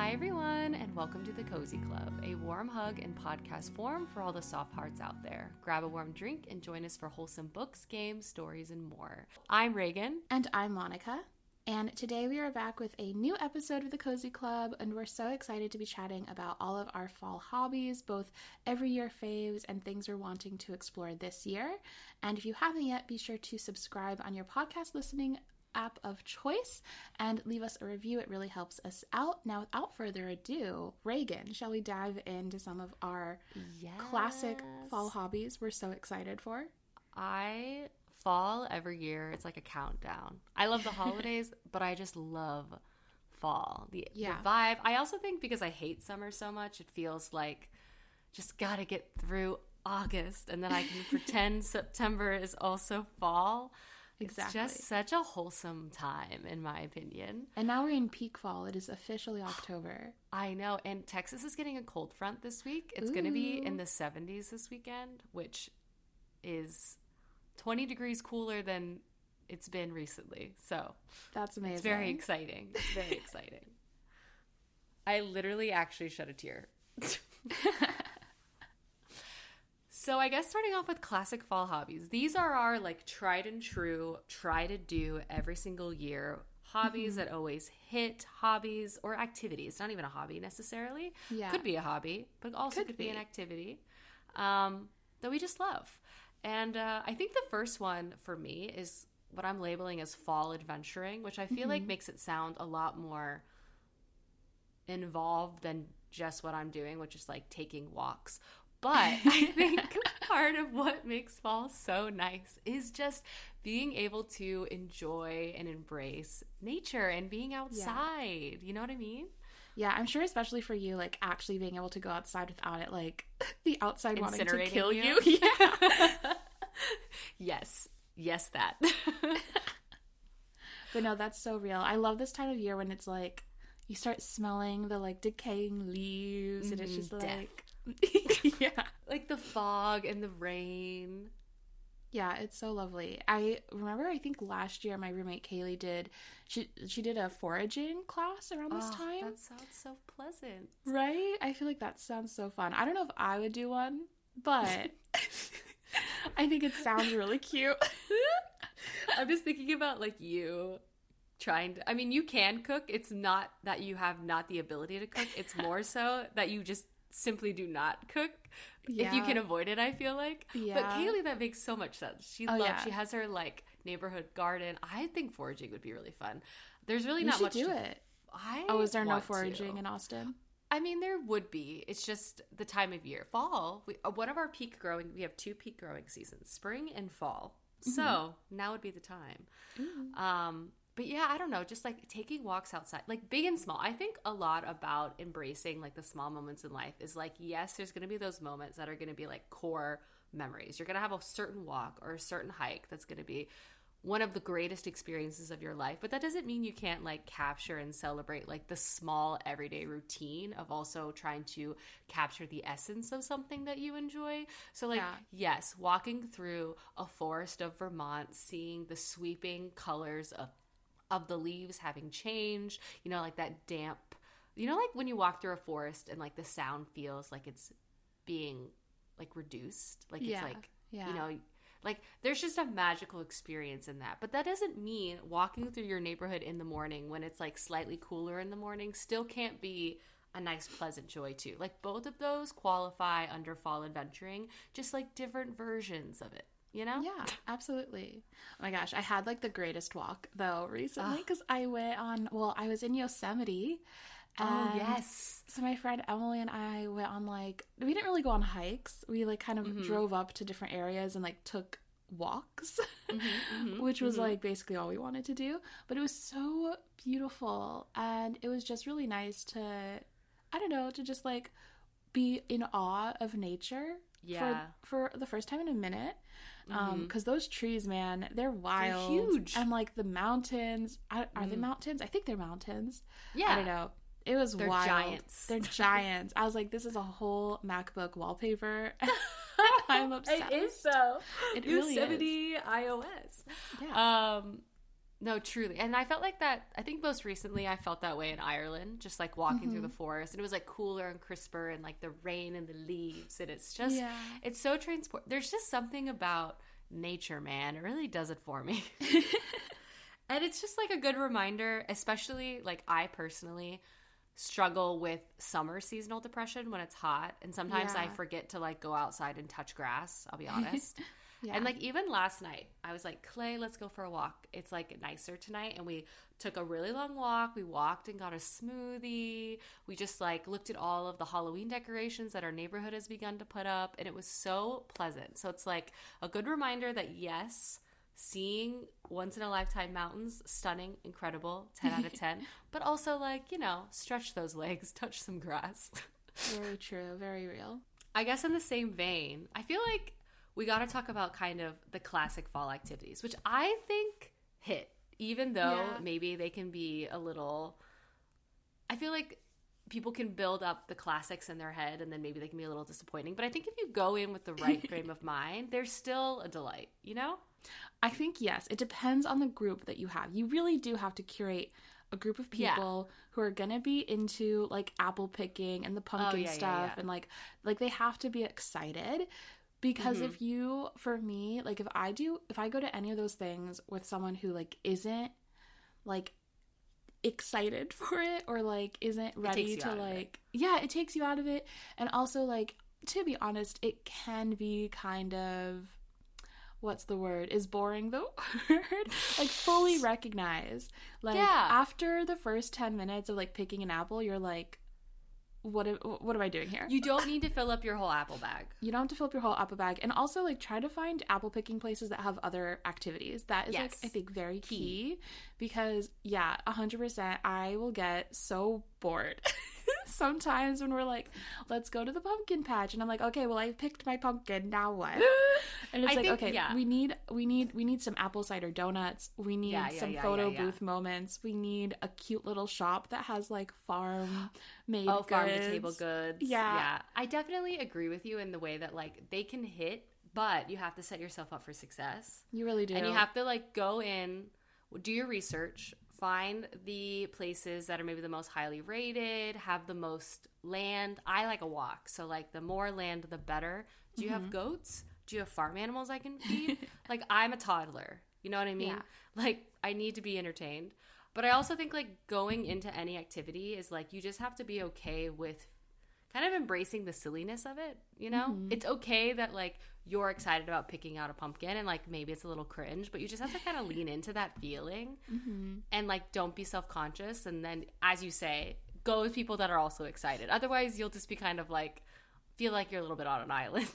Hi everyone, and welcome to the Cozy Club, a warm hug in podcast form for all the soft hearts out there. Grab a warm drink and join us for wholesome books, games, stories, and more. I'm Reagan. And I'm Monica. And today we are back with a new episode of the Cozy Club, and we're so excited to be chatting about all of our fall hobbies, both every year faves and things we're wanting to explore this year. And if you haven't yet, be sure to subscribe on your podcast listening app of choice and leave us a review. It really helps us out. Now, without further ado, Reagan, shall we dive into some of our classic fall hobbies we're so excited for? Fall every year, it's like a countdown. I love the holidays, but I just love fall. The vibe. I also think because I hate summer so much, it feels like just gotta get through August and then I can pretend September is also fall. Exactly. It's just such a wholesome time, in my opinion. And now we're in peak fall. It is officially October. I know. And Texas is getting a cold front this week. It's going to be in the 70s this weekend, which is 20 degrees cooler than it's been recently. So that's amazing. It's very exciting. It's very exciting. I literally actually shed a tear. So I guess starting off with classic fall hobbies. These are our like tried and true, try to do every single year hobbies that always hit, hobbies or activities. Not even a hobby necessarily. Yeah. Could be a hobby, but also could be an activity that we just love. And I think the first one for me is what I'm labeling as fall adventuring, which I feel like makes it sound a lot more involved than just what I'm doing, which is like taking walks. But I think part of what makes fall so nice is just being able to enjoy and embrace nature and being outside. Yeah. You know what I mean? Yeah, I'm sure especially for you, like actually being able to go outside without it, like the outside wanting to kill you. Yeah. Yes, that. But no, that's so real. I love this time of year when it's like you start smelling the like decaying leaves and it's just like yeah, like the fog and the rain. Yeah, it's so lovely. I remember, I think last year my roommate Kaylee did, she did a foraging class around this time. That sounds so pleasant. Right? I feel like that sounds so fun. I don't know if I would do one, but I think it sounds really cute. I'm just thinking about like you trying to, I mean, you can cook. It's not that you have not the ability to cook. It's more so that you just simply do not cook if you can avoid it, I feel like. Yeah. But Kaylee, that makes so much sense. She has her like neighborhood garden. I think foraging would be really fun. There's really not much to do it. Is there no foraging in Austin? I mean, there would be. It's just the time of year. Fall, we have two peak growing seasons, spring and fall. So now would be the time. But yeah, I don't know, just like taking walks outside, like big and small. I think a lot about embracing like the small moments in life is like, yes, there's going to be those moments that are going to be like core memories. You're going to have a certain walk or a certain hike that's going to be one of the greatest experiences of your life. But that doesn't mean you can't like capture and celebrate like the small everyday routine of also trying to capture the essence of something that you enjoy. So like, yes, walking through a forest of Vermont, seeing the sweeping colors of the leaves having changed, you know, like that damp, you know, like when you walk through a forest and like the sound feels like it's being like reduced, like it's like, you know, like there's just a magical experience in that. But that doesn't mean walking through your neighborhood in the morning when it's like slightly cooler in the morning still can't be a nice pleasant joy too. Like both of those qualify under fall adventuring, just like different versions of it. You know? Yeah, absolutely. Oh my gosh, I had like the greatest walk though recently because I was in Yosemite. Oh, yes. So my friend Emily and I went on like, we didn't really go on hikes. We like kind of drove up to different areas and like took walks, which was like basically all we wanted to do. But it was so beautiful and it was just really nice to, I don't know, to just like be in awe of nature. Yeah. For the first time in a minute. Because those trees, man, they're wild. They're huge. And like the mountains, are they mountains? I think they're mountains. Yeah. I don't know. It was They're wild. Giants. They're giants. I was like, this is a whole MacBook wallpaper. I'm obsessed. It is so. It really is. Yosemite iOS. Yeah. No, truly. And I felt like that, I think most recently I felt that way in Ireland, just like walking through the forest. And it was like cooler and crisper and like the rain and the leaves. And it's just, it's so transport. There's just something about nature, man. It really does it for me. And it's just like a good reminder, especially like I personally struggle with summer seasonal depression when it's hot. And sometimes I forget to like go outside and touch grass, I'll be honest. And like even last night, I was like, Clay, let's go for a walk. It's like nicer tonight. And we took a really long walk. We walked and got a smoothie. We just like looked at all of the Halloween decorations that our neighborhood has begun to put up. And it was so pleasant. So it's like a good reminder that yes, seeing once in a lifetime mountains, stunning, incredible, 10 out of 10. But also like, you know, stretch those legs, touch some grass. Very true. Very real. I guess in the same vein, I feel like we got to talk about kind of the classic fall activities, which I think hit, even though maybe they can be a little, I feel like people can build up the classics in their head and then maybe they can be a little disappointing. But I think if you go in with the right frame of mind, there's still a delight, you know? I think, yes, it depends on the group that you have. You really do have to curate a group of people who are going to be into like apple picking and the pumpkin stuff. And like they have to be excited. Because if you, for me, like if I go to any of those things with someone who like isn't like excited for it or like isn't ready to like, it takes you out of it. And also like, to be honest, it can be kind of, what's the word? Is boring the word? Like fully recognize. Like after the first 10 minutes of like picking an apple, you're like, what am I doing here? You don't need to fill up your whole apple bag. You don't have to fill up your whole apple bag. And also, like, try to find apple picking places that have other activities. That is, like, I think very key. Because, 100%, I will get so bored sometimes when we're like, let's go to the pumpkin patch. And I'm like, okay, well, I picked my pumpkin. Now what? And it's we need some apple cider donuts. We need some photo booth moments. We need a cute little shop that has, like, farm-made goods. Farm-to-table goods. Yeah. I definitely agree with you in the way that, like, they can hit, but you have to set yourself up for success. You really do. And you have to, like, go in, do your research, find the places that are maybe the most highly rated, have the most land. I like a walk, so, like, the more land, the better. Do you have goats? Do you have farm animals I can feed? Like, I'm a toddler. You know what I mean? Yeah. Like, I need to be entertained. But I also think, like, going into any activity is, like, you just have to be okay with kind of embracing the silliness of it, you know? It's okay that, like, you're excited about picking out a pumpkin and, like, maybe it's a little cringe, but you just have to kind of lean into that feeling and, like, don't be self-conscious. And then, as you say, go with people that are also excited. Otherwise, you'll just be kind of, like, feel like you're a little bit on an island.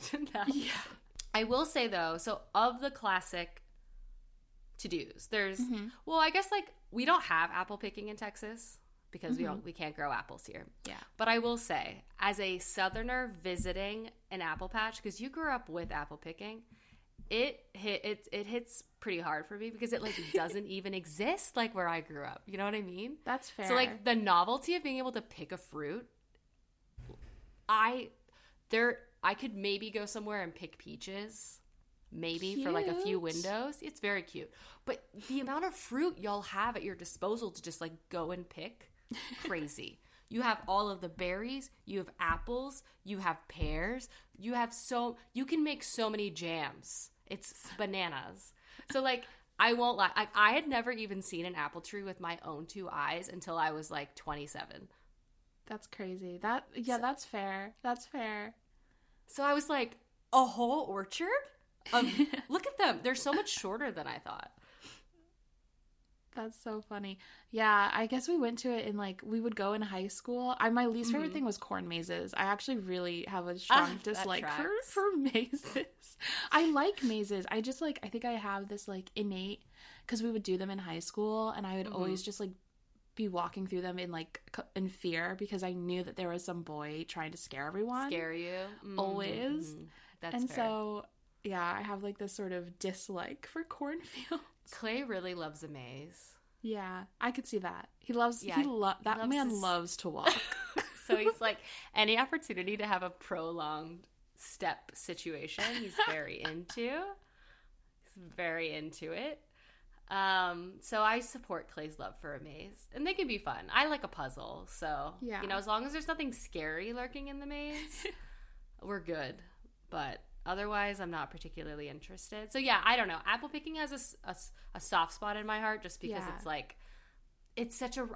I will say, though, so of the classic to-dos, there's, well, I guess, like, we don't have apple picking in Texas because we can't grow apples here. Yeah. But I will say, as a Southerner visiting an apple patch, because you grew up with apple picking, it hits pretty hard for me because it, like, doesn't even exist, like, where I grew up. You know what I mean? That's fair. So, like, the novelty of being able to pick a fruit, I could maybe go somewhere and pick peaches, maybe for like a few windows. It's very cute. But the amount of fruit y'all have at your disposal to just like go and pick, crazy. You have all of the berries, you have apples, you have pears, you can make so many jams. It's bananas. So like, I won't lie. I had never even seen an apple tree with my own two eyes until I was like 27. That's crazy. That's fair. That's fair. So I was like, a whole orchard? Look at them. They're so much shorter than I thought. That's so funny. Yeah, I guess we went to it in like, we would go in high school. My least favorite thing was corn mazes. I actually really have a strong dislike for mazes. I like mazes. I just like, I think I have this like innate, because we would do them in high school and I would always just like be walking through them in fear because I knew that there was some boy trying to scare everyone. Scare you. Always. That's and fair. So, yeah, I have like this sort of dislike for cornfields. Clay really loves a maze. Yeah, I could see that. That man loves to walk. So he's like, any opportunity to have a prolonged step situation, he's very into. He's very into it. So I support Clay's love for a maze, and they can be fun. I like a puzzle, so as long as there's nothing scary lurking in the maze, we're good. But otherwise, I'm not particularly interested. So yeah, I don't know. Apple picking has a soft spot in my heart just because it's like, it's such a,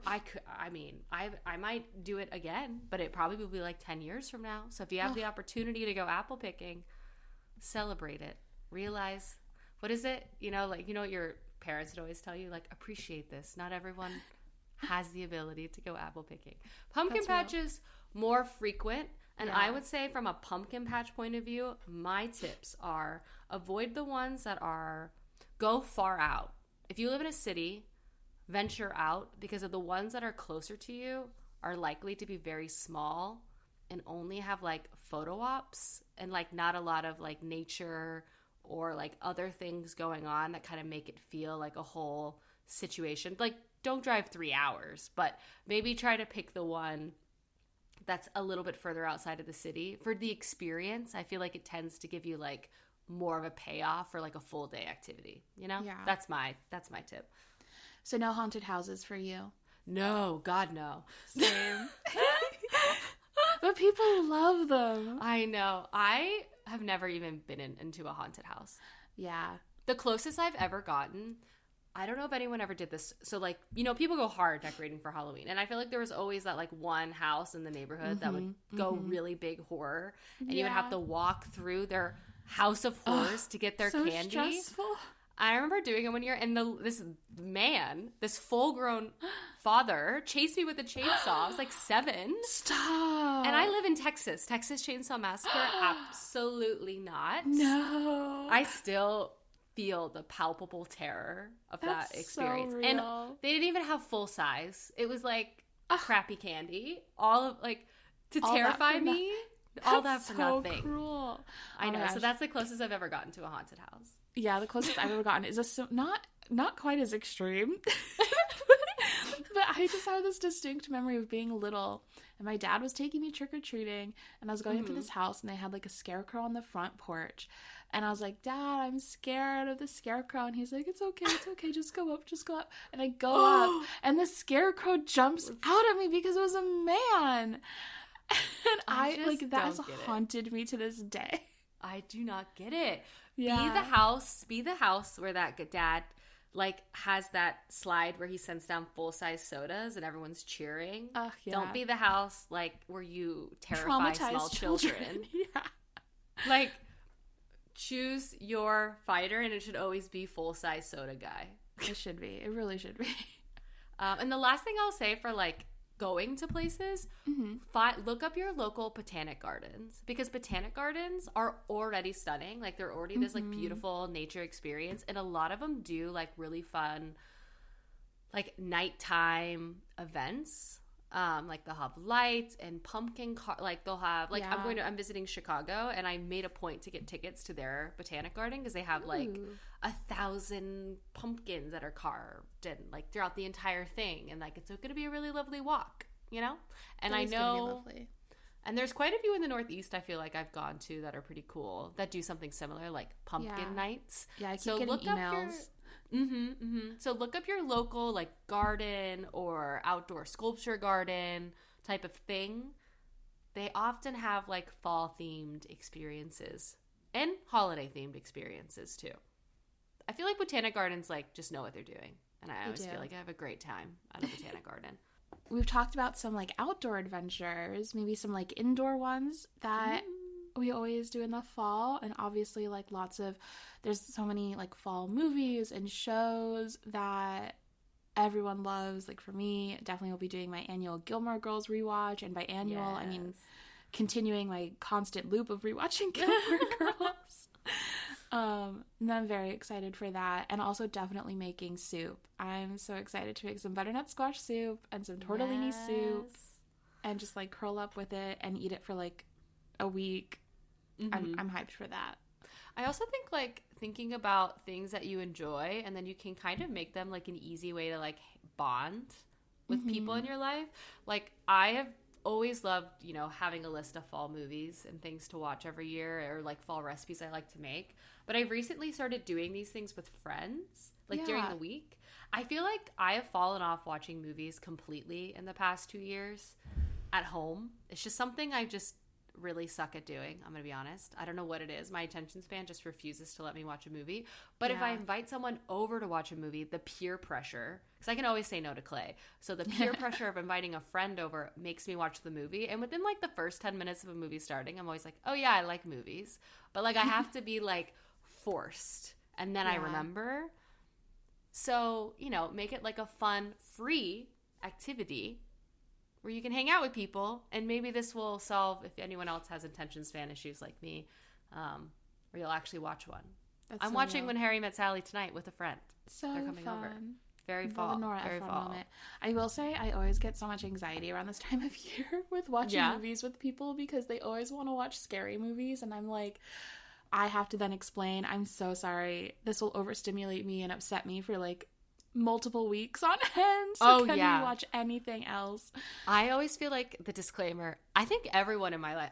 I might do it again, but it probably will be like 10 years from now. So if you have the opportunity to go apple picking, celebrate it. Realize, what is it? What your parents would always tell you, like, appreciate this. Not everyone has the ability to go apple picking. Pumpkin patches, more frequent. And I would say from a pumpkin patch point of view, my tips are avoid the ones that go far out. If you live in a city, venture out, because of the ones that are closer to you are likely to be very small and only have like photo ops and like not a lot of like nature or like other things going on that kind of make it feel like a whole situation. Like, don't drive 3 hours, but maybe try to pick the one that's a little bit further outside of the city for the experience. I feel like it tends to give you like more of a payoff for like a full day activity, That's my tip. So no haunted houses for you? No, God, no. Same. But people love them. I know. I have never even been into a haunted house. Yeah. The closest I've ever gotten, I don't know if anyone ever did this. So like, people go hard decorating for Halloween. And I feel like there was always that like one house in the neighborhood that would go really big horror. And you would have to walk through their house of horrors to get their candy. Stressful. I remember doing it one year, and this full-grown father, chased me with a chainsaw. I was like 7. Stop. And I live in Texas. Texas Chainsaw Massacre? Absolutely not. No. I still feel the palpable terror of that experience. So real. And they didn't even have full size. It was like crappy candy. All of like to terrify me. All that for nothing. Cruel. I know. So that's the closest I've ever gotten to a haunted house. Yeah, the closest I've ever gotten is not quite as extreme. But I just have this distinct memory of being little, and my dad was taking me trick-or-treating, and I was going into this house, and they had like a scarecrow on the front porch. And I was like, Dad, I'm scared of the scarecrow. And he's like, it's okay, just go up. And I go up, and the scarecrow jumps out at me because it was a man. And that's haunted me to this day. I do not get it. Yeah. Be the house where that dad like has that slide where he sends down full-size sodas and everyone's cheering. Don't be the house like where you terrify small children. Yeah. Like, choose your fighter, and it should always be full-size soda guy. It should be. It really should be. And the last thing I'll say for like going to places, look up your local botanic gardens, because botanic gardens are already stunning. Like, they're already this like beautiful nature experience, and a lot of them do like really fun like nighttime events. Like they'll have lights and pumpkin like they'll have like I'm visiting Chicago, and I made a point to get tickets to their botanic garden because they have like 1,000 pumpkins that are carved and like throughout the entire thing, and like it's going to be a really lovely walk, And I know, and there's quite a few in the Northeast I feel like I've gone to that are pretty cool that do something similar, like pumpkin nights. Yeah, I keep getting emails. So look up your local like garden or outdoor sculpture garden type of thing. They often have like fall themed experiences and holiday themed experiences too. I feel like botanic gardens like just know what they're doing, and I always feel like I have a great time at a botanic garden. We've talked about some like outdoor adventures, maybe some like indoor ones that we always do in the fall, and obviously like there's so many like fall movies and shows that everyone loves. Like for me, definitely will be doing my annual Gilmore Girls rewatch, and by annual I mean continuing my constant loop of rewatching Gilmore Girls. And I'm very excited for that, and also definitely making soup. I'm so excited to make some butternut squash soup and some tortellini soup, and just like curl up with it and eat it for like a week. I'm hyped for that. I also think like thinking about things that you enjoy, and then you can kind of make them like an easy way to like bond with people in your life. Like I have always loved, you know, having a list of fall movies and things to watch every year, or like fall recipes I like to make. But I recently started doing these things with friends, like during the week. I feel like I have fallen off watching movies completely in the past 2 years at home. It's just something I just really suck at doing. I'm going to be honest. I don't know what it is. My attention span just refuses to let me watch a movie. But if I invite someone over to watch a movie, the peer pressure, because I can always say no to Clay. So the peer pressure of inviting a friend over makes me watch the movie. And within like the first 10 minutes of a movie starting, I'm always like, oh yeah, I like movies. But like I have to be like forced. And then I remember. So, you know, make it like a fun, free activity where you can hang out with people, and maybe this will solve if anyone else has attention span issues like me, or you'll actually watch one. I'm watching When Harry Met Sally tonight with a friend. So they're coming fun. Over. Very fall. Very fall. Moment. I will say I always get so much anxiety around this time of year with watching movies with people, because they always want to watch scary movies, and I'm like, I have to then explain, I'm so sorry, this will overstimulate me and upset me for like multiple weeks on end. So can we watch anything else? I always feel like the disclaimer, I think everyone in my life,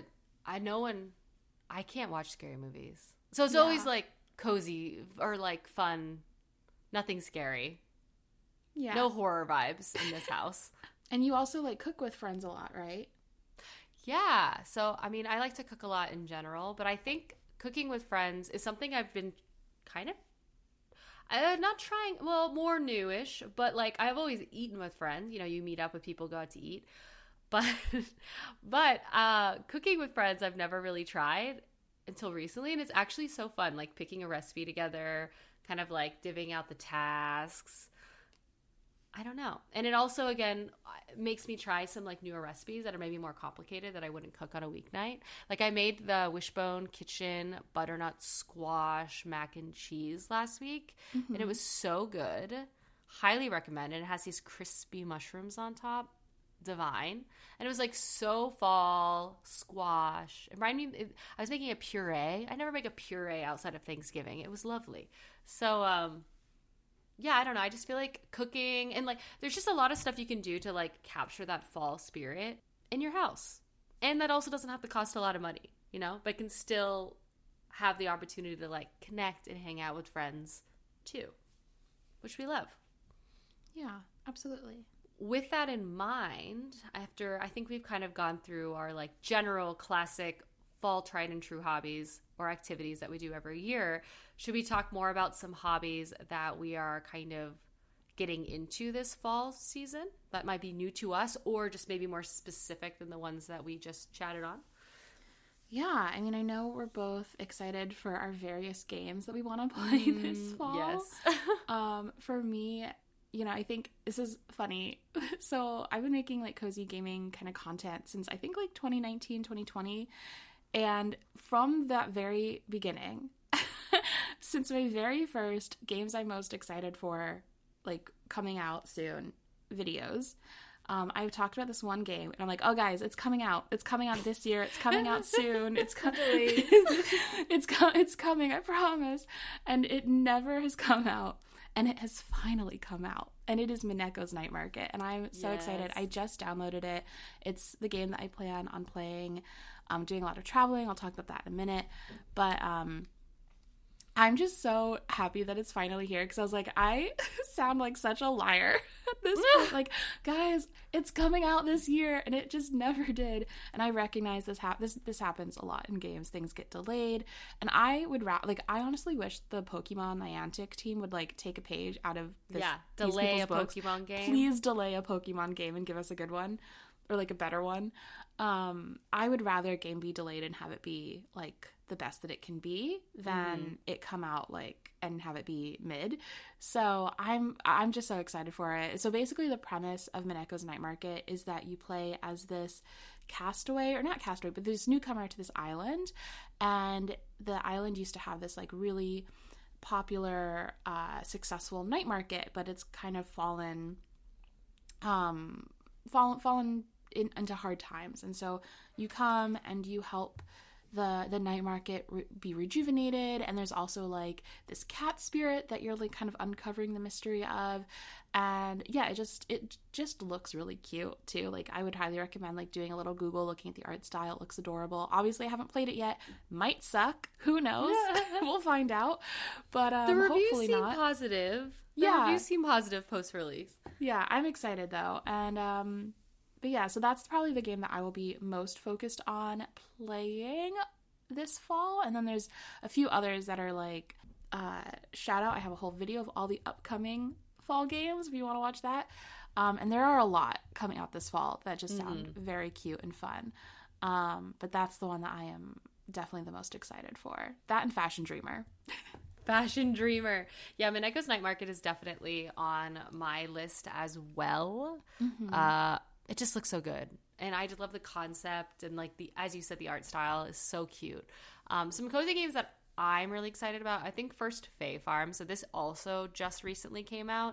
I can't watch scary movies. So it's always like cozy or like fun, nothing scary. Yeah. No horror vibes in this house. And you also like cook with friends a lot, right? Yeah. So, I mean, I like to cook a lot in general, but I think cooking with friends is something I've been kind of not trying, well, more newish, but like I've always eaten with friends. You know, you meet up with people, go out to eat. But cooking with friends I've never really tried until recently, and it's actually so fun, like picking a recipe together, kind of like divvying out the tasks. I don't know. And it also, again, makes me try some like newer recipes that are maybe more complicated that I wouldn't cook on a weeknight. Like I made the Wishbone Kitchen butternut squash mac and cheese last week, and it was so good. Highly recommend it. It has these crispy mushrooms on top. Divine. And it was like so fall squash. It reminded me, I was making a puree. I never make a puree outside of Thanksgiving. It was lovely. So, yeah, I don't know. I just feel like cooking and like there's just a lot of stuff you can do to like capture that fall spirit in your house. And that also doesn't have to cost a lot of money, you know, but can still have the opportunity to like connect and hang out with friends too, which we love. Yeah, absolutely. With that in mind, after I think we've kind of gone through our like general classic fall tried and true hobbies or activities that we do every year, should we talk more about some hobbies that we are kind of getting into this fall season that might be new to us or just maybe more specific than the ones that we just chatted on? Yeah, I mean, I know we're both excited for our various games that we want to play this fall. Yes. For me, you know, I think this is funny. So I've been making like cozy gaming kind of content since I think like 2019, 2020. And from that very beginning, since my very first games I'm most excited for, like coming out soon videos, I've talked about this one game and I'm like, oh guys, it's coming out. It's coming out this year. It's coming out soon. It's coming, I promise. And it never has come out. And it has finally come out. And it is Mineko's Night Market. And I'm so excited. I just downloaded it. It's the game that I plan on playing. I'm doing a lot of traveling. I'll talk about that in a minute. But I'm just so happy that it's finally here. Because I was like, I sound like such a liar at this point. Like, guys, it's coming out this year. And it just never did. And I recognize this happens a lot in games. Things get delayed. And I would I honestly wish the Pokemon Niantic team would like take a page out of this. Yeah, delay a Pokemon game. Please delay a Pokemon game and give us a good one. Or like a better one. I would rather a game be delayed and have it be like the best that it can be than it come out like and have it be mid. So I'm just so excited for it. So basically the premise of Mineko's Night Market is that you play as this castaway, or not castaway, but this newcomer to this island, and the island used to have this like really popular successful night market, but it's kind of fallen into hard times. And so you come and you help the night market be rejuvenated, and there's also like this cat spirit that you're like kind of uncovering the mystery of. And yeah, it just looks really cute too. Like, I would highly recommend like doing a little Google, looking at the art style. It looks adorable. Obviously I haven't played it yet, might suck, who knows. We'll find out, but the reviews hopefully seem not. Positive. Yeah, reviews seem positive post release. Yeah, I'm excited though. And but yeah, so that's probably the game that I will be most focused on playing this fall. And then there's a few others that are like, shout out, I have a whole video of all the upcoming fall games if you want to watch that. And there are a lot coming out this fall that just sound very cute and fun. But that's the one that I am definitely the most excited for. That and Fashion Dreamer. Fashion Dreamer. Yeah, Mineko's Night Market is definitely on my list as well. It just looks so good. And I just love the concept, and like as you said, the art style is so cute. Some cozy games that I'm really excited about. I think first Fae Farm. So this also just recently came out.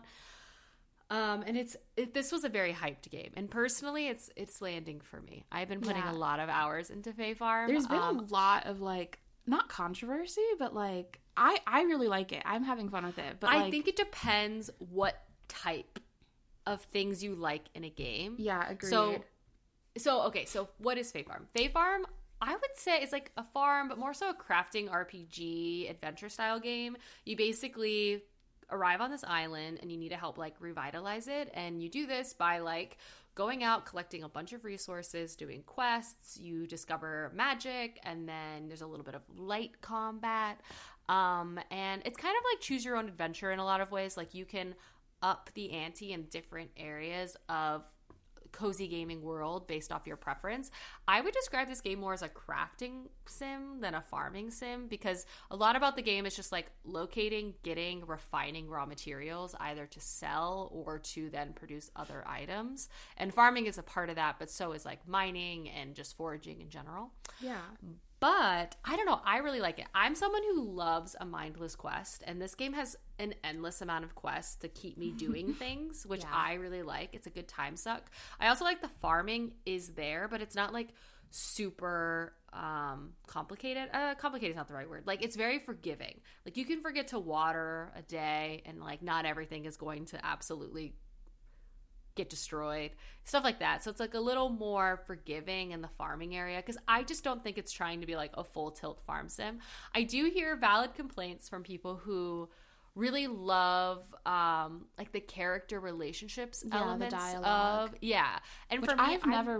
And this was a very hyped game. And personally, it's landing for me. I've been putting a lot of hours into Fae Farm. There's been a lot of like, not controversy, but like I really like it. I'm having fun with it. But I think it depends what type of things you like in a game. Yeah, agreed. So what is Fae Farm? Fae Farm, I would say, is like a farm, but more so a crafting RPG adventure style game. You basically arrive on this island and you need to help like revitalize it, and you do this by like going out, collecting a bunch of resources, doing quests. You discover magic, and then there's a little bit of light combat, and it's kind of like choose your own adventure in a lot of ways. Like, you can up the ante in different areas of cozy gaming world based off your preference. I would describe this game more as a crafting sim than a farming sim, because a lot about the game is just like locating, getting, refining raw materials either to sell or to then produce other items. And farming is a part of that, but so is like mining and just foraging in general. Yeah. But I don't know, I really like it. I'm someone who loves a mindless quest, and this game has an endless amount of quests to keep me doing things, which I really like. It's a good time suck. I also like the farming is there, but it's not like super complicated. Complicated is not the right word. Like, it's very forgiving. Like, you can forget to water a day, and like not everything is going to absolutely get destroyed, stuff like that. So it's like a little more forgiving in the farming area, because I just don't think it's trying to be like a full tilt farm sim. I do hear valid complaints from people who really love like the character relationships elements, the dialogue of and which for me, I've never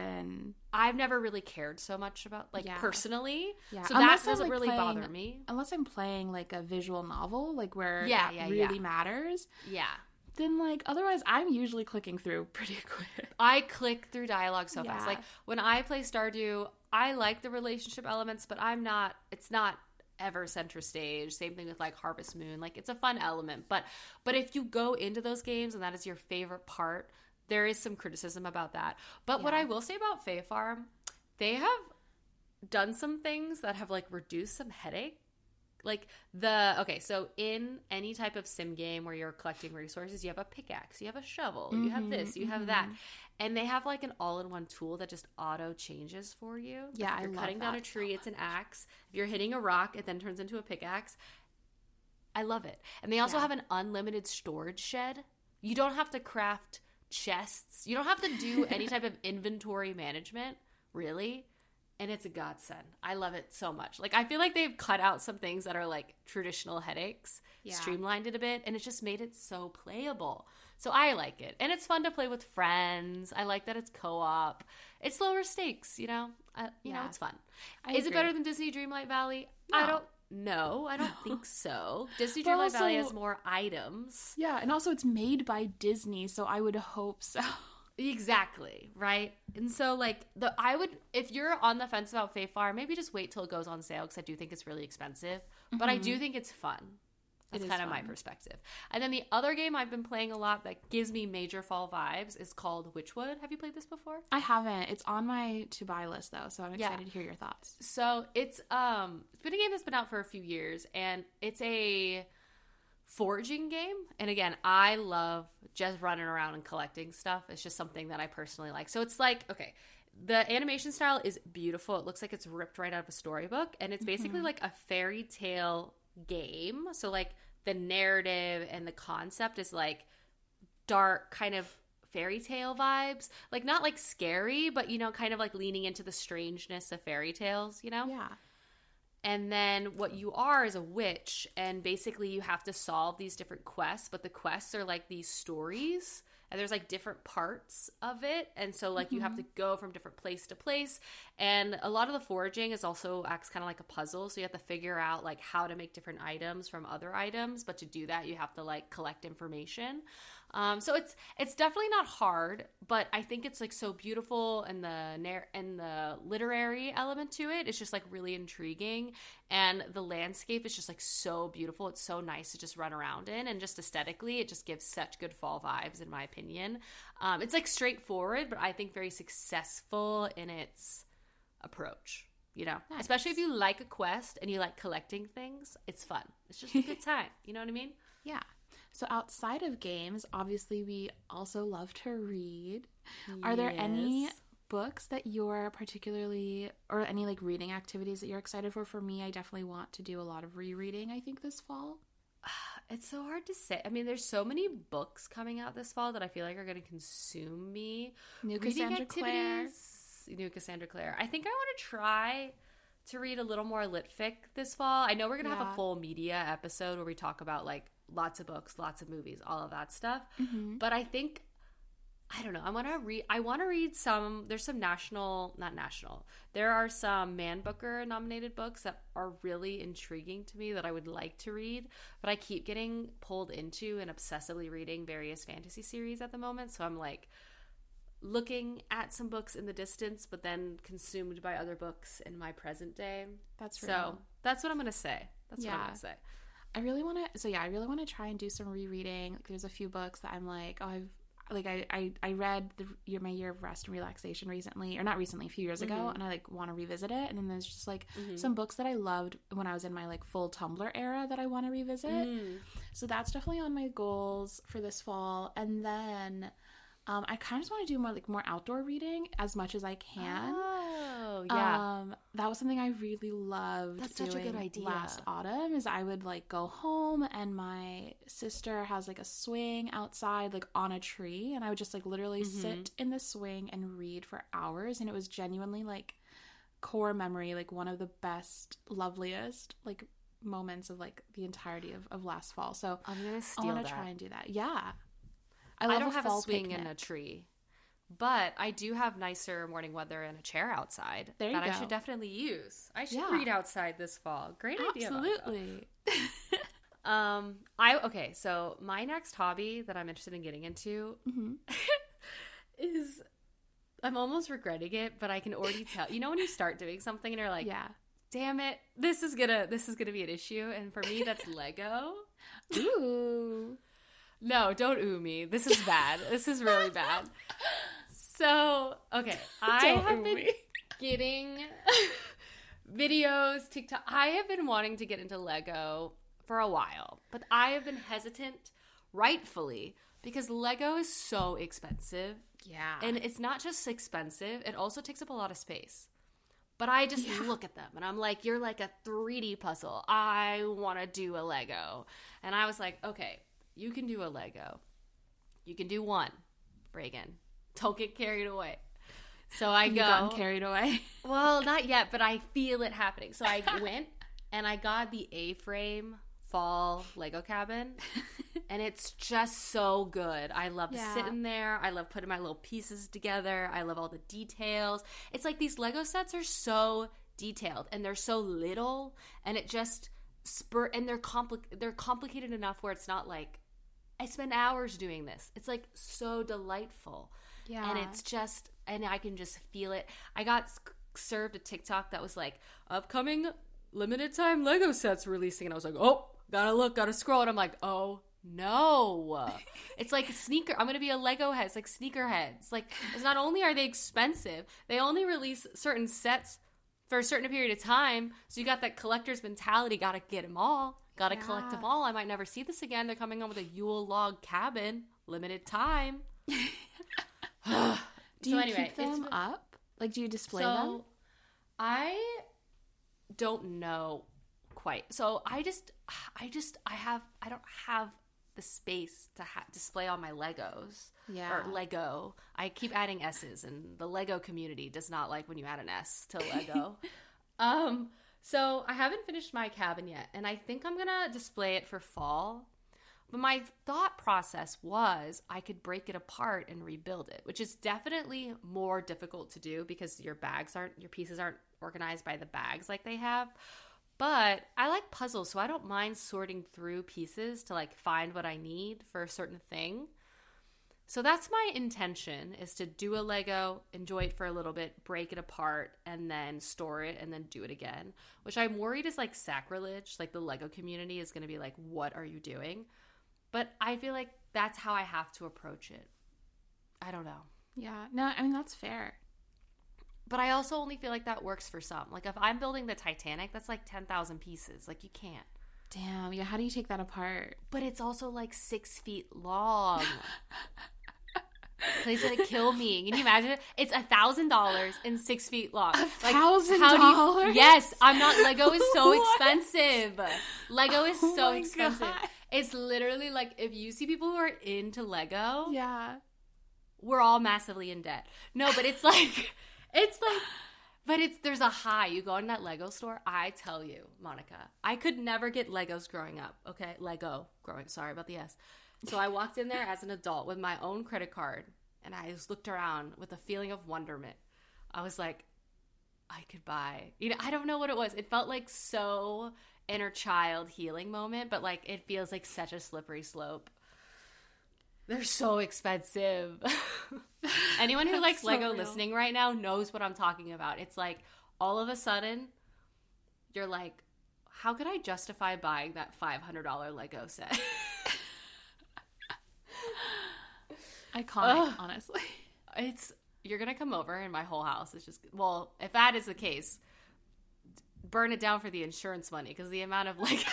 really cared so much about, like, so personally. So unless that doesn't like really bother me, unless I'm playing like a visual novel, like where really matters. Then, like, otherwise, I'm usually clicking through pretty quick. I click through dialogue so fast. Like, when I play Stardew, I like the relationship elements, but it's not ever center stage. Same thing with, like, Harvest Moon. Like, it's a fun element. But if you go into those games and that is your favorite part, there is some criticism about that. But what I will say about Fae Farm, they have done some things that have, like, reduced some headache. Like, so in any type of sim game where you're collecting resources, you have a pickaxe, you have a shovel, you have this, you have that. And they have like an all-in-one tool that just auto changes for you. Yeah, if you're cutting down a tree, it's an axe. If you're hitting a rock, it then turns into a pickaxe. I love it. And they also have an unlimited storage shed. You don't have to craft chests. You don't have to do any type of inventory management, really. And it's a godsend. I love it so much. Like, I feel like they've cut out some things that are like traditional headaches, streamlined it a bit, and it just made it so playable. So I like it. And it's fun to play with friends. I like that it's co-op. It's lower stakes, you know? It's fun. Is it better than Disney Dreamlight Valley? No. I don't know. I don't think so. Disney Dreamlight Valley has more items. Yeah, and also it's made by Disney, so I would hope so. Exactly, right? And so, like, if you're on the fence about Fae Farm, maybe just wait till it goes on sale, because I do think it's really expensive. But I do think it's fun. That's kind of my perspective. And then the other game I've been playing a lot that gives me major fall vibes is called Witchwood. Have you played this before? I haven't. It's on my to-buy list, though, so I'm excited to hear your thoughts. So it's been a game that's been out for a few years, and it's a foraging game. And again, I love just running around and collecting stuff. It's just something that I personally like. So it's like, okay, The animation style is beautiful. It looks like it's ripped right out of a storybook, and it's basically like a fairy tale game. So like the narrative and the concept is like dark kind of fairy tale vibes, like not like scary, but you know, kind of like leaning into the strangeness of fairy tales, you know? Yeah. And then what you are is a witch, and basically you have to solve these different quests, but the quests are like these stories, and there's like different parts of it, and so like you have to go from different place to place, and a lot of the foraging is also acts kind of like a puzzle, so you have to figure out like how to make different items from other items, but to do that you have to like collect information. So it's definitely not hard, but I think it's like so beautiful, and the literary element to it is just like really intriguing, and the landscape is just like so beautiful. It's so nice to just run around in, and just aesthetically it just gives such good fall vibes in my opinion. It's like straightforward, but I think very successful in its approach, you know. Nice. Especially if you like a quest and you like collecting things, it's fun. It's just a good time, you know what I mean? Yeah. So outside of games, obviously we also love to read. Are there any books that you're particularly, or any like reading activities that you're excited for? For me, I definitely want to do a lot of rereading, I think, this fall. It's so hard to say. I mean, there's so many books coming out this fall that I feel like are going to consume me. New Cassandra Clare. I think I want to try to read a little more lit fic this fall. I know we're going to have a full media episode where we talk about like lots of books, lots of movies, all of that stuff. But I think, I don't know, I want to read some, there's some there are some Man Booker nominated books that are really intriguing to me that I would like to read, but I keep getting pulled into and obsessively reading various fantasy series at the moment. So I'm like looking at some books in the distance, but then consumed by other books in my present day. That's real. So that's what I'm going to say. What I'm going to say. I really want to try and do some rereading. Like, there's a few books that I'm like, oh, I read My Year of Rest and Relaxation recently, or not recently, a few years ago, and I like want to revisit it. And then there's just like some books that I loved when I was in my like full Tumblr era that I want to revisit. So that's definitely on my goals for this fall. And then I kind of just want to do more outdoor reading as much as I can. Oh, yeah. That was something I really loved. That's such a good idea. Last autumn, is I would like go home, and my sister has like a swing outside, like on a tree, and I would just like literally sit in the swing and read for hours, and it was genuinely like core memory, like one of the best, loveliest like moments of like the entirety of last fall. So I'm gonna steal I want to try and do that. Yeah. I don't have a swing in a tree, but I do have nicer morning weather and a chair outside that I should definitely use. I should read outside this fall. Great idea. Absolutely. Okay, so my next hobby that I'm interested in getting into is, I'm almost regretting it, but I can already tell. You know when you start doing something and you're like, damn it, this is gonna be an issue, and for me that's Lego. Ooh. No, don't ooh me. This is bad. This is really bad. So, okay. I have been getting videos, TikTok. I have been wanting to get into Lego for a while, but I have been hesitant, rightfully, because Lego is so expensive. Yeah. And it's not just expensive, it also takes up a lot of space. But I just look at them and I'm like, you're like a 3D puzzle. I want to do a Lego. And I was like, okay, you can do a Lego. You can do one, Reagan. Don't get carried away. So I go. Gotten carried away? Well, not yet, but I feel it happening. So I went and I got the A-frame fall Lego cabin. And it's just so good. I love sitting there. I love putting my little pieces together. I love all the details. It's like these Lego sets are so detailed and they're so little, and it just and they're complicated enough where it's not like I spend hours doing this. It's like so delightful. Yeah. And it's just, and I can just feel it. I got served a TikTok that was like, upcoming limited time Lego sets releasing. And I was like, oh, gotta scroll. And I'm like, oh no. It's like I'm gonna be a Lego head. It's like sneakerheads. Like, it's not only are they expensive, they only release certain sets for a certain period of time. So you got that collector's mentality, gotta get them all. Gotta collect them all. I might never see this again. They're coming on with a Yule log cabin, limited time. Do you keep them up? Like, do you display them? I don't know quite. So I don't have the space to display all my Legos. Yeah. Or Lego. I keep adding S's, and the Lego community does not like when you add an S to Lego. So I haven't finished my cabin yet, and I think I'm going to display it for fall. But my thought process was I could break it apart and rebuild it, which is definitely more difficult to do because your pieces aren't organized by the bags like they have. But I like puzzles, so I don't mind sorting through pieces to like find what I need for a certain thing. So that's my intention, is to do a Lego, enjoy it for a little bit, break it apart, and then store it, and then do it again, which I'm worried is like sacrilege. Like the Lego community is going to be like, what are you doing? But I feel like that's how I have to approach it. I don't know. Yeah. No, I mean, that's fair. But I also only feel like that works for some. Like if I'm building the Titanic, that's like 10,000 pieces. Like you can't. Damn. Yeah. How do you take that apart? But it's also like 6 feet long. He's gonna kill me. Can you imagine it? It's $1,000 and 6 feet long. $1,000? Yes, I'm not. Lego is so expensive. Lego is so expensive. God. It's literally like if you see people who are into Lego, yeah, we're all massively in debt. No, but it's like, there's a high. You go in that Lego store. I tell you, Monica, I could never get Legos growing up. Okay, sorry about the S. So I walked in there as an adult with my own credit card, and I just looked around with a feeling of wonderment. I was like, I could buy, I don't know what it was. It felt like so inner child healing moment, but like it feels like such a slippery slope. They're so expensive. Anyone who likes Lego listening right now knows what I'm talking about. It's like all of a sudden you're like, how could I justify buying that $500 Lego set? Iconic, honestly. You're gonna come over and my whole house is just, well, if that is the case, burn it down for the insurance money, because the amount of like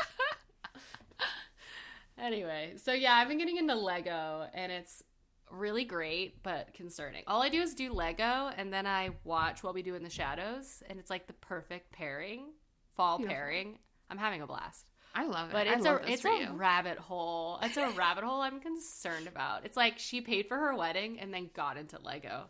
anyway, so yeah, I've been getting into Lego and it's really great but concerning. All I do is do Lego and then I watch What We Do in the Shadows, and it's like the perfect fall pairing. I'm having a blast. I love it. But it's a rabbit hole. It's a rabbit hole I'm concerned about. It's like she paid for her wedding and then got into Lego.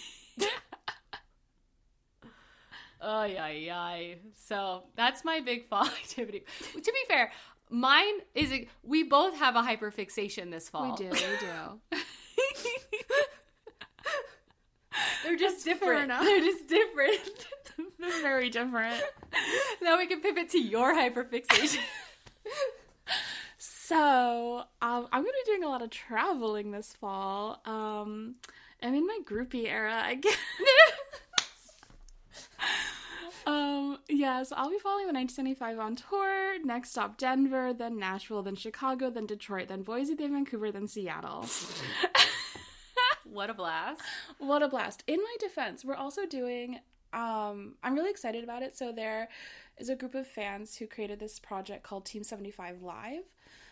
Oh, yeah. So that's my big fall activity. To be fair, mine is, we both have a hyperfixation this fall. We do. They're just different. They're just different. They're very different. Now we can pivot to your hyperfixation. So, I'm going to be doing a lot of traveling this fall. I'm in my groupie era, I guess. So I'll be following the 1975 on tour. Next stop, Denver, then Nashville, then Chicago, then Detroit, then Boise, then Vancouver, then Seattle. What a blast. What a blast. In my defense, we're also doing, I'm really excited about it. So there is a group of fans who created this project called Team 75 Live.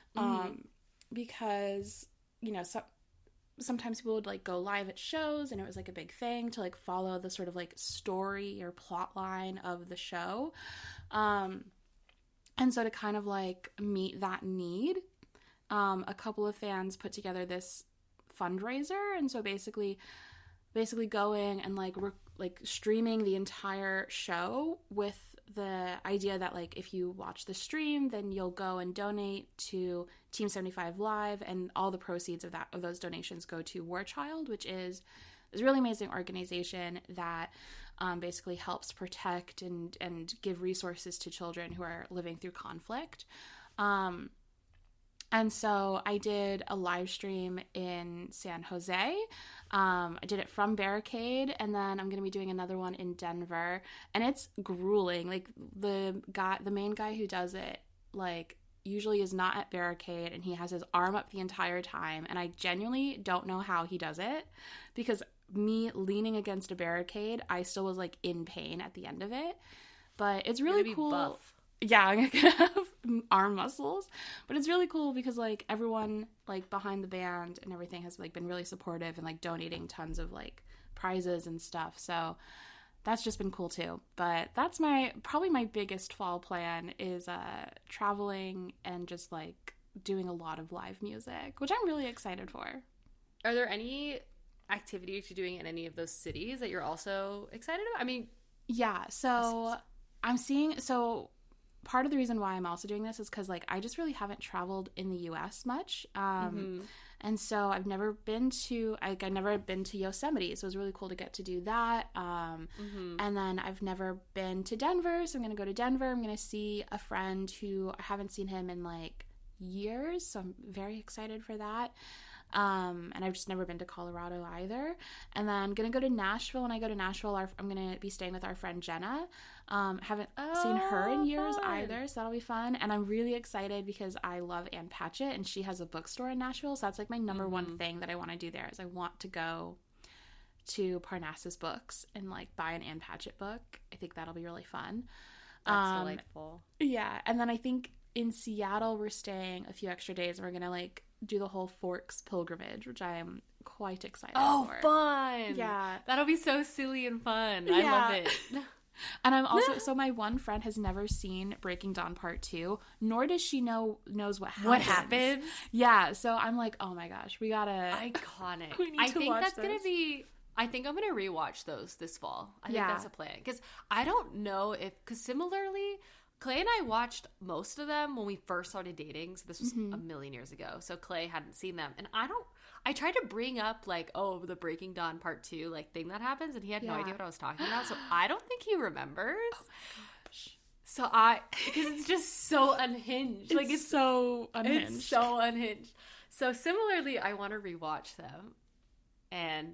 Because, sometimes people would like go live at shows, and it was like a big thing to like follow the sort of like story or plot line of the show. And so to kind of like meet that need, a couple of fans put together this fundraiser. And so basically going and like streaming the entire show with the idea that like if you watch the stream, then you'll go and donate to Team 75 Live, and all the proceeds of those donations go to War Child, which is this really amazing organization that basically helps protect and give resources to children who are living through conflict. And so I did a live stream in San Jose. I did it from Barricade, and then I'm going to be doing another one in Denver. And it's grueling. Like the main guy who does it, like usually is not at Barricade, and he has his arm up the entire time. And I genuinely don't know how he does it, because me leaning against a barricade, I still was like in pain at the end of it. But it's really cool. Buff. yeah, I'm gonna have arm muscles. But it's really cool because like everyone like behind the band and everything has like been really supportive and like donating tons of like prizes and stuff. So that's just been cool too. But that's probably my biggest fall plan is traveling and just like doing a lot of live music, which I'm really excited for. Are there any activities you're doing in any of those cities that you're also excited about? I mean, yeah, so part of the reason why I'm also doing this is because like I just really haven't traveled in the US much. And so I've never been to Yosemite, so it was really cool to get to do that. And then I've never been to Denver, so I'm going to go to Denver. I'm going to see a friend who I haven't seen him in like years, so I'm very excited for that. And I've just never been to Colorado either. And then I'm gonna go to Nashville. When I go to Nashville, I'm gonna be staying with our friend Jenna. Haven't seen her in years either, so that'll be fun. And I'm really excited because I love Ann Patchett, and she has a bookstore in Nashville, so that's like my number one thing that I want to do there is I want to go to Parnassus Books and like buy an Ann Patchett book. I think that'll be really fun. That's delightful. Yeah, and then I think in Seattle we're staying a few extra days, and we're gonna like do the whole Forks pilgrimage, which I am quite excited for. Oh, fun! Yeah. That'll be so silly and fun. Yeah. I love it. And I'm also, so my one friend has never seen Breaking Dawn Part 2, nor does she knows what happens. What happens? Yeah, so I'm like, oh my gosh, we gotta... Iconic. We need I to think watch that's this. gonna be... I think I'm gonna rewatch those this fall. I think that's a plan. Because I don't know if... Because similarly... Clay and I watched most of them when we first started dating. So this was a million years ago. So Clay hadn't seen them. And I tried to bring up like, oh, the Breaking Dawn Part 2 like thing that happens. And he had no idea what I was talking about. So I don't think he remembers. Oh my gosh. So because it's just so unhinged. It's so unhinged. It's so unhinged. So similarly, I want to rewatch them. And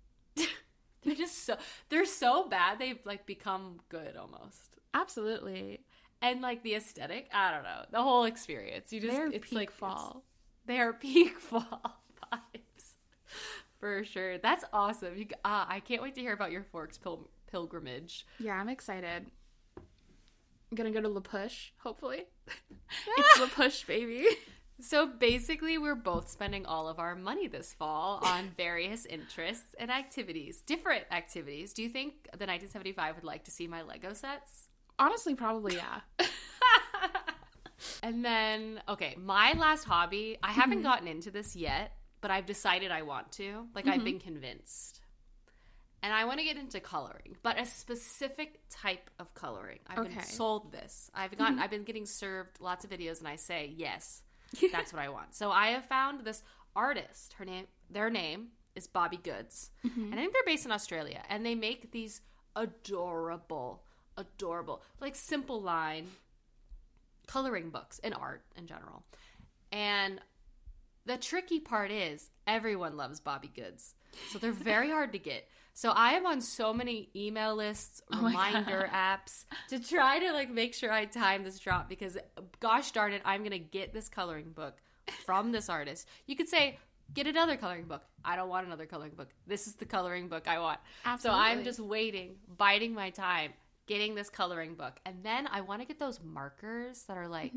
they're so bad. They've like become good almost. Absolutely. And, like, the aesthetic, I don't know. The whole experience. They're it's peak like, fall. They are peak fall vibes. For sure. That's awesome. I can't wait to hear about your Forks pilgrimage. Yeah, I'm excited. I'm going to go to La Push, hopefully. It's La Push, baby. So, basically, we're both spending all of our money this fall on various interests and activities. Different activities. Do you think the 1975 would like to see my Lego sets? Honestly, probably, yeah. And then, okay, my last hobby, I haven't gotten into this yet, but I've decided I want to. Like, I've been convinced. And I want to get into coloring, but a specific type of coloring. I've been sold this. I've been getting served lots of videos, and I say, yes, that's what I want. So I have found this artist. Their name is Bobby Goods. And I think they're based in Australia. And they make these adorable, like simple line coloring books and art in general. And the tricky part is everyone loves Bobby Goods. So they're very hard to get. So I am on so many email lists, reminder apps to try to like make sure I time this drop because gosh darn it, I'm going to get this coloring book from this artist. You could say, get another coloring book. I don't want another coloring book. This is the coloring book I want. Absolutely. So I'm just waiting, biding my time, getting this coloring book. And then I want to get those markers that are like,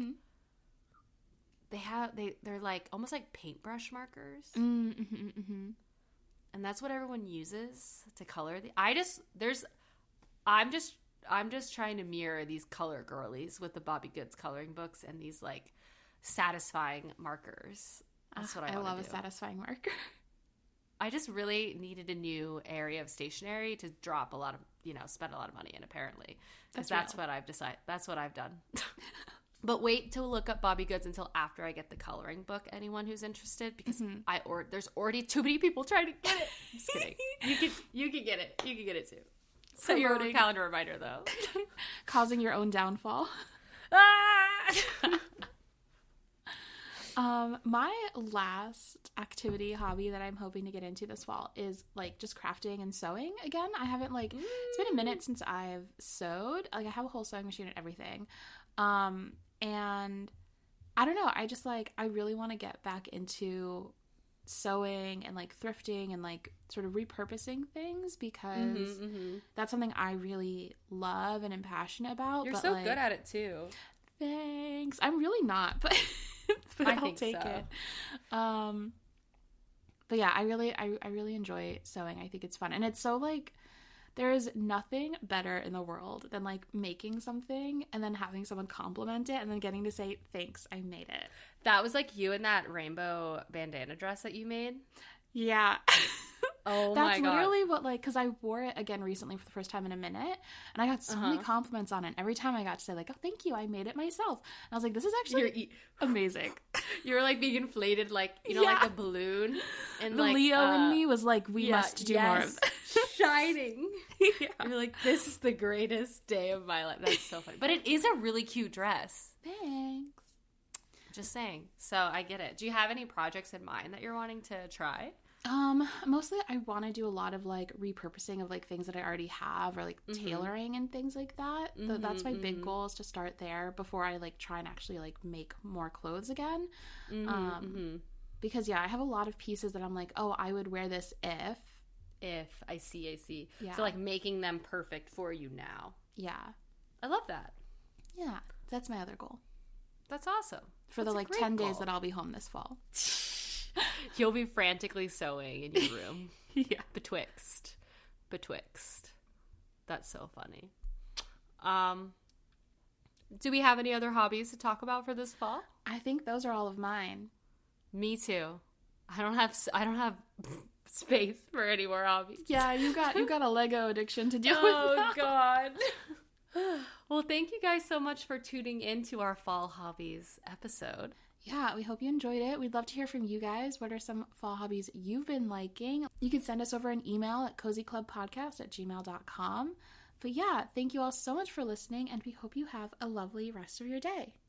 they're like almost like paintbrush markers. And that's what everyone uses to color. I'm just trying to mirror these color girlies with the Bobby Goods coloring books and these like satisfying markers. That's what I love a satisfying marker. I just really needed a new area of stationery to drop a lot of, spend a lot of money in, apparently. Because that's what I've decided. That's what I've done. But wait to look up Bobby Goods until after I get the coloring book, anyone who's interested, because there's already too many people trying to get it. Just kidding. You can get it. You can get it too. Set your own calendar reminder, though. Causing your own downfall. My last activity hobby that I'm hoping to get into this fall is like just crafting and sewing again. I haven't it's been a minute since I've sewed. Like I have a whole sewing machine and everything. And I don't know, I really want to get back into sewing and like thrifting and like sort of repurposing things because that's something I really love and am passionate about. You're so good at it too. thanks. I'm really not, but I'll take it. But yeah, I really enjoy sewing. I think it's fun. And it's so like, there is nothing better in the world than like making something and then having someone compliment it and then getting to say, thanks, I made it. That was like you in that rainbow bandana dress that you made? Yeah. Oh That's my God. literally what, like, because I wore it again recently for the first time in a minute, and I got so many compliments on it. Every time I got to say, like, oh, thank you, I made it myself. And I was like, this is actually amazing. You were, like, being inflated, like, you know, like a balloon. And the like, Leo in me was like, we must do more of this. Shining. You're like, this is the greatest day of my life. That's so funny. But it is a really cute dress. Thanks. Just saying. So I get it. Do you have any projects in mind that you're wanting to try? Mostly I want to do a lot of like repurposing of like things that I already have, or like tailoring and things like that. That's my big goal, is to start there before I like try and actually like make more clothes again. Because yeah, I have a lot of pieces that I'm like, oh, I would wear this if I see. Yeah. So like making them perfect for you now. Yeah. I love that. Yeah. That's my other goal. That's awesome. For the like 10 days that I'll be home this fall. You'll be frantically sewing in your room. Yeah. Betwixt. That's so funny. Do we have any other hobbies to talk about for this fall? I think those are all of mine. Me too. I don't have space for any more hobbies. Yeah, you got a Lego addiction to deal with. Oh God. Well, thank you guys so much for tuning into our fall hobbies episode. Yeah, we hope you enjoyed it. We'd love to hear from you guys. What are some fall hobbies you've been liking? You can send us over an email at cozyclubpodcast@gmail.com. But yeah, thank you all so much for listening, and we hope you have a lovely rest of your day.